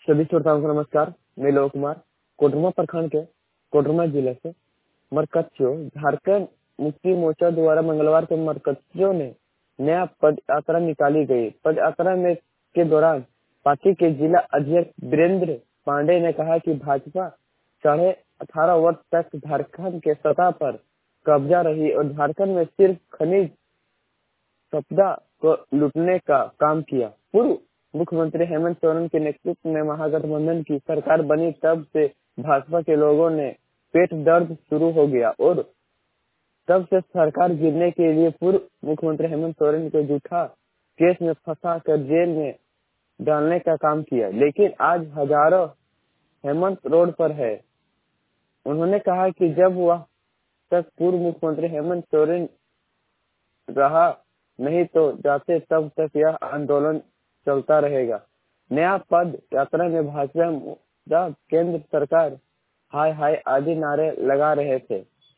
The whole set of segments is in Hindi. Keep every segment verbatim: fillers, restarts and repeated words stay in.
सभी श्रोताओं को नमस्कार। मैं लोक कुमार कोडरमा प्रखंड के कोडरमा जिले से मरकच्चो झारखंड मुक्ति मोर्चा द्वारा मंगलवार को मरकच्चो ने नया पद यात्रा निकाली गई। पद यात्रा में के दौरान पार्टी के जिला अध्यक्ष वीरेंद्र पांडे ने कहा कि भाजपा साढ़े अठारह वर्ष तक झारखंड के सत्ता पर कब्जा रही और झारखंड में सिर्फ खनिज संपदा को लूटने का काम किया। पूर्व मुख्यमंत्री हेमंत सोरेन के नेतृत्व में महागठबंधन की सरकार बनी, तब से भाजपा के लोगों ने पेट दर्द शुरू हो गया और तब से सरकार गिरने के लिए पूर्व मुख्यमंत्री हेमंत सोरेन को झूठा केस में फंसा कर जेल में डालने का काम किया। लेकिन आज हजारों हेमंत रोड पर है। उन्होंने कहा कि जब वह तक पूर्व मुख्यमंत्री हेमंत सोरेन रहा नहीं तो जाते, तब तक यह आंदोलन चलता रहेगा। नया पद यात्रा में भाजपा केंद्र सरकार हाय हाय आदि नारे लगा रहे थे।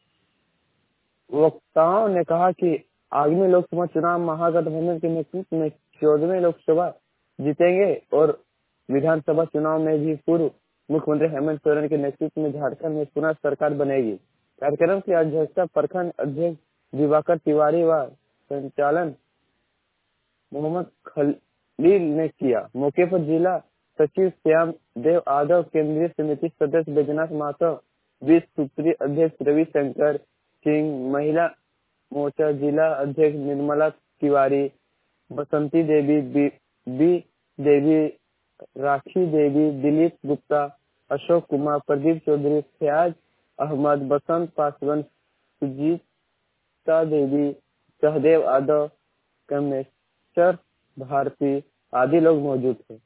वक्ताओं ने कहा कि आगामी लोकसभा चुनाव महागठबंधन के नेतृत्व में चौदहवें लोकसभा जीतेंगे और विधानसभा चुनाव में भी पूर्व मुख्यमंत्री हेमंत सोरेन के नेतृत्व में झारखंड में पुनः सरकार बनेगी। कार्यक्रम की अध्यक्षता प्रखंड अध्यक्ष दिवाकर तिवारी व संचालन मोहम्मद खलील ने किया। मौके पर जिला सचिव श्याम देव यादव, केंद्रीय समिति सदस्य बैजनाथ महतो, विश्व सूत्री अध्यक्ष रविशंकर सिंह, महिला मोर्चा जिला अध्यक्ष निर्मला तिवारी, बसंती देवी, बी, बी देवी, राखी देवी, दिलीप गुप्ता, अशोक कुमार, प्रदीप चौधरी, फयाज अहमद, बसंत पासवान, सुजीता देवी, सहदेव यादव, कमेश्वर भारती आदि लोग मौजूद थे।